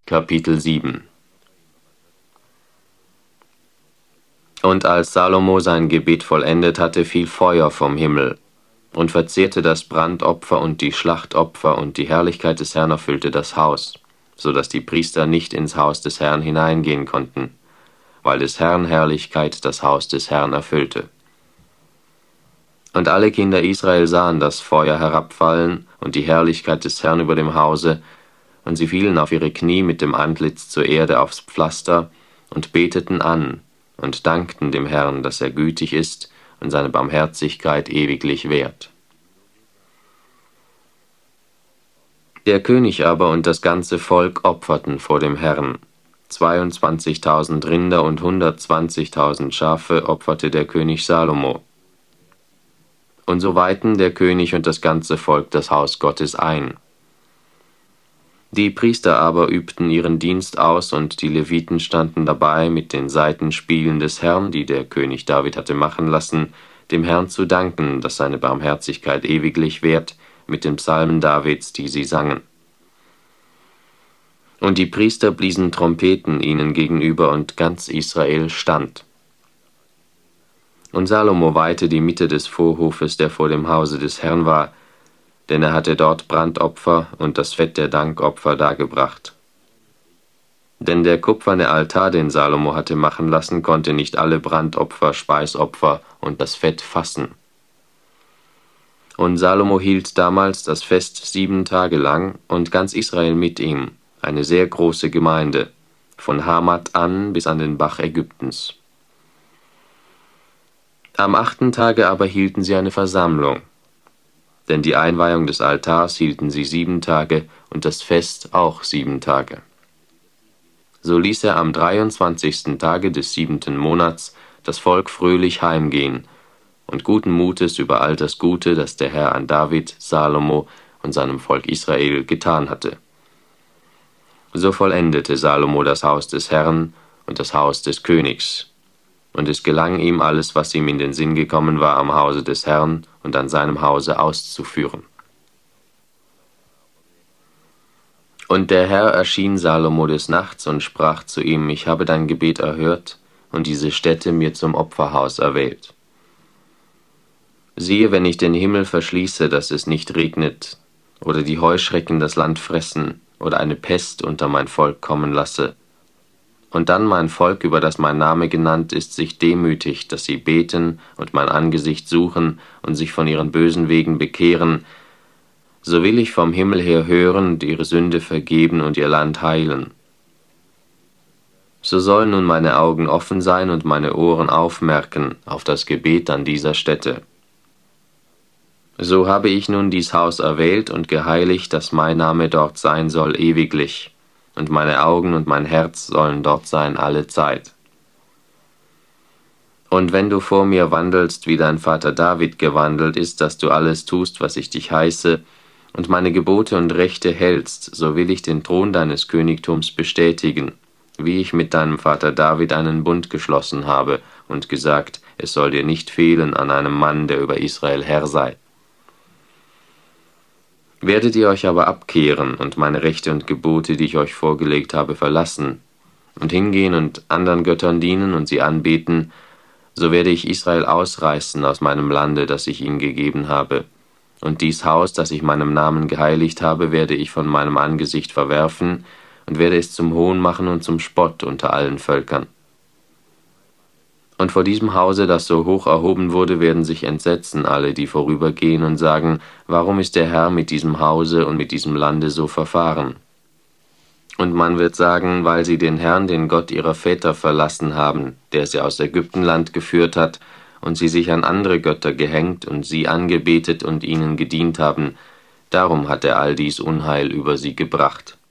Kapitel 7. Und als Salomo sein Gebet vollendet hatte, fiel Feuer vom Himmel und verzehrte das Brandopfer und die Schlachtopfer, und die Herrlichkeit des Herrn erfüllte das Haus, so dass die Priester nicht ins Haus des Herrn hineingehen konnten, weil des Herrn Herrlichkeit das Haus des Herrn erfüllte. Und alle Kinder Israel sahen das Feuer herabfallen und die Herrlichkeit des Herrn über dem Hause, und sie fielen auf ihre Knie mit dem Antlitz zur Erde aufs Pflaster und beteten an und dankten dem Herrn, dass er gütig ist und seine Barmherzigkeit ewiglich währt. Der König aber und das ganze Volk opferten vor dem Herrn. 22.000 Rinder und 120.000 Schafe opferte der König Salomo. Und so weihten der König und das ganze Volk das Haus Gottes ein. Die Priester aber übten ihren Dienst aus, und die Leviten standen dabei mit den Saitenspielen des Herrn, die der König David hatte machen lassen, dem Herrn zu danken, dass seine Barmherzigkeit ewiglich währt, mit den Psalmen Davids, die sie sangen. Und die Priester bliesen Trompeten ihnen gegenüber, und ganz Israel stand. Und Salomo weihte die Mitte des Vorhofes, der vor dem Hause des Herrn war, denn er hatte dort Brandopfer und das Fett der Dankopfer dargebracht. Denn der kupferne Altar, den Salomo hatte machen lassen, konnte nicht alle Brandopfer, Speisopfer und das Fett fassen. Und Salomo hielt damals das Fest 7 Tage lang, und ganz Israel mit ihm, eine sehr große Gemeinde, von Hamat an bis an den Bach Ägyptens. Am 8. Tage aber hielten sie eine Versammlung, denn die Einweihung des Altars hielten sie 7 Tage und das Fest auch 7 Tage. So ließ er am 23. Tage des 7. Monats das Volk fröhlich heimgehen und guten Mutes über all das Gute, das der Herr an David, Salomo und seinem Volk Israel getan hatte. So vollendete Salomo das Haus des Herrn und das Haus des Königs. Und es gelang ihm alles, was ihm in den Sinn gekommen war, am Hause des Herrn und an seinem Hause auszuführen. Und der Herr erschien Salomo des Nachts und sprach zu ihm: Ich habe dein Gebet erhört und diese Stätte mir zum Opferhaus erwählt. Siehe, wenn ich den Himmel verschließe, dass es nicht regnet, oder die Heuschrecken das Land fressen, oder eine Pest unter mein Volk kommen lasse, und dann mein Volk, über das mein Name genannt ist, sich demütigt, dass sie beten und mein Angesicht suchen und sich von ihren bösen Wegen bekehren, so will ich vom Himmel her hören und ihre Sünde vergeben und ihr Land heilen. So sollen nun meine Augen offen sein und meine Ohren aufmerken auf das Gebet an dieser Stätte. So habe ich nun dies Haus erwählt und geheiligt, dass mein Name dort sein soll ewiglich, und meine Augen und mein Herz sollen dort sein alle Zeit. Und wenn du vor mir wandelst, wie dein Vater David gewandelt ist, dass du alles tust, was ich dich heiße, und meine Gebote und Rechte hältst, so will ich den Thron deines Königtums bestätigen, wie ich mit deinem Vater David einen Bund geschlossen habe und gesagt, es soll dir nicht fehlen an einem Mann, der über Israel Herr sei. Werdet ihr euch aber abkehren und meine Rechte und Gebote, die ich euch vorgelegt habe, verlassen und hingehen und anderen Göttern dienen und sie anbeten, so werde ich Israel ausreißen aus meinem Lande, das ich ihnen gegeben habe, und dies Haus, das ich meinem Namen geheiligt habe, werde ich von meinem Angesicht verwerfen und werde es zum Hohn machen und zum Spott unter allen Völkern. Und vor diesem Hause, das so hoch erhoben wurde, werden sich entsetzen alle, die vorübergehen, und sagen: Warum ist der Herr mit diesem Hause und mit diesem Lande so verfahren? Und man wird sagen: Weil sie den Herrn, den Gott ihrer Väter, verlassen haben, der sie aus Ägyptenland geführt hat, und sie sich an andere Götter gehängt und sie angebetet und ihnen gedient haben, darum hat er all dies Unheil über sie gebracht.